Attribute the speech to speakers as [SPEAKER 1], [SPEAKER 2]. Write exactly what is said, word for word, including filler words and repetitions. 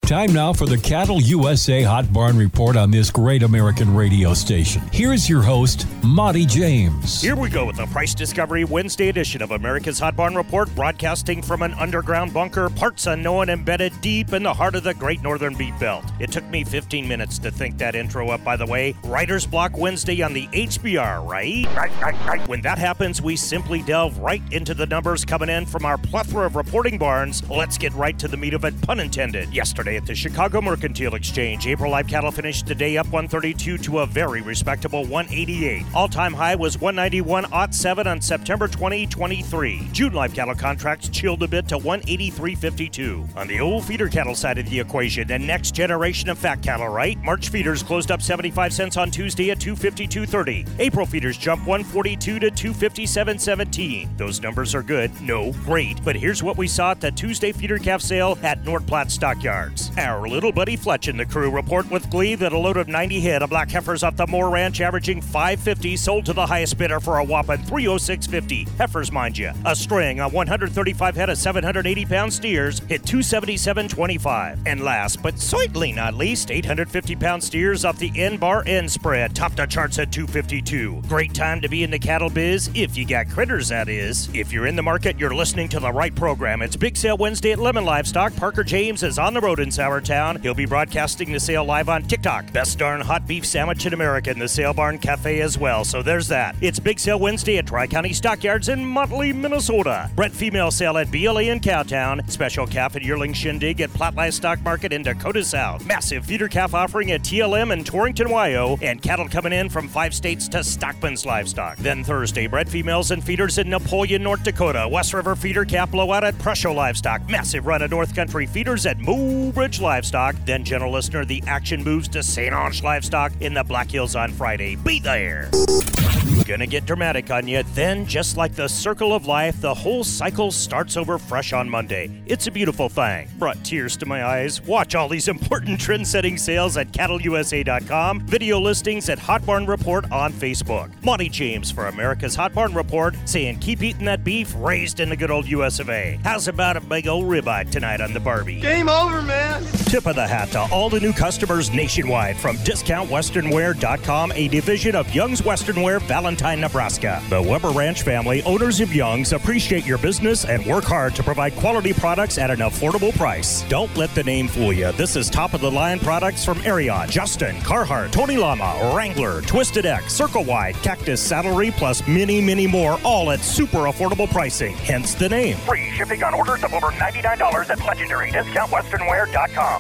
[SPEAKER 1] Time now for the Cattle U S A Hot Barn Report on this great American radio station. Here's your host, Monty James.
[SPEAKER 2] Here we go with the Price Discovery Wednesday edition of America's Hot Barn Report, broadcasting from an underground bunker, parts unknown, embedded deep in the heart of the Great Northern Beef Belt. It took me fifteen minutes to think that intro up, by the way. Writer's Block Wednesday on the H B R, right? Right, right, right. When that happens, we simply delve right into the numbers coming in from our plethora of reporting barns. Let's get right to the meat of it, pun intended. Yesterday at the Chicago Mercantile Exchange, April live cattle finished the day up one thirty-two to a very respectable one eighty-eight. All-time high was one ninety-one point oh seven on September twenty twenty-three. June live cattle contracts chilled a bit to one eighty-three fifty-two. On the old feeder cattle side of the equation, the next generation of fat cattle, right? March feeders closed up seventy-five cents on Tuesday at two fifty-two thirty. April feeders jumped one forty-two to two fifty-seven seventeen. Those numbers are good. No, great. But here's what we saw at the Tuesday feeder calf sale at North Platte Stockyards. Our little buddy Fletch and the crew report with glee that a load of ninety head of black heifers off the Moore Ranch averaging five fifty sold to the highest bidder for a whopping three oh six fifty. Heifers, mind you. A string on one hundred thirty-five head of seven hundred eighty pound steers hit two seventy-seven twenty-five. And last but certainly not least, eight hundred fifty pound steers off the end bar end spread topped the charts at two fifty-two. Great time to be in the cattle biz, if you got critters, that is. If you're in the market, you're listening to the right program. It's Big Sale Wednesday at Lemon Livestock. Parker James is on the road in Sourtown. He'll be broadcasting the sale live on TikTok. Best darn hot beef sandwich in America in the Sale Barn Cafe as well. So there's that. It's Big Sale Wednesday at Tri-County Stockyards in Motley, Minnesota. Brett female sale at B L A in Cowtown. Special calf and yearling shindig at Platte Livestock Market in Dakota South. Massive feeder calf offering at T L M in Torrington, Ohio. And cattle coming in from five states to Stockman's Livestock. Then Thursday, bred females and feeders in Napoleon, North Dakota. West River feeder calf blowout at Prussia Livestock. Massive run of North Country feeders at Mobridge Livestock. Then, general listener, the action moves to Saint Ange Livestock in the Black Hills on Friday. Be there. Gonna get dramatic on you. Then, just like the circle of life, the whole cycle starts over fresh on Monday. It's a beautiful thing. Brought tears to my eyes. Watch all these important trend-setting sales at cattle U S A dot com. Video listings at Hot Barn Report on Facebook. Monty James for America's Hot Barn Report, saying keep eating that beef raised in the good old U S of A. How's about a big old ribeye tonight on the Barbie?
[SPEAKER 3] Game over, man.
[SPEAKER 2] Tip of the hat to all the new customers nationwide from discount western wear dot com, a division of Young's Western Wear, Valentine, Nebraska. The Weber Ranch family, owners of Young's, appreciate your business and work hard to provide quality products at an affordable price. Don't let the name fool you. This is top-of-the-line products from Ariat, Justin, Carhartt, Tony Lama, Wrangler, Twisted X, Circle Wide, Cactus Saddlery, plus many, many more, all at super affordable pricing. Hence the name. Free shipping on orders of over ninety-nine dollars at legendary discount western wear dot com.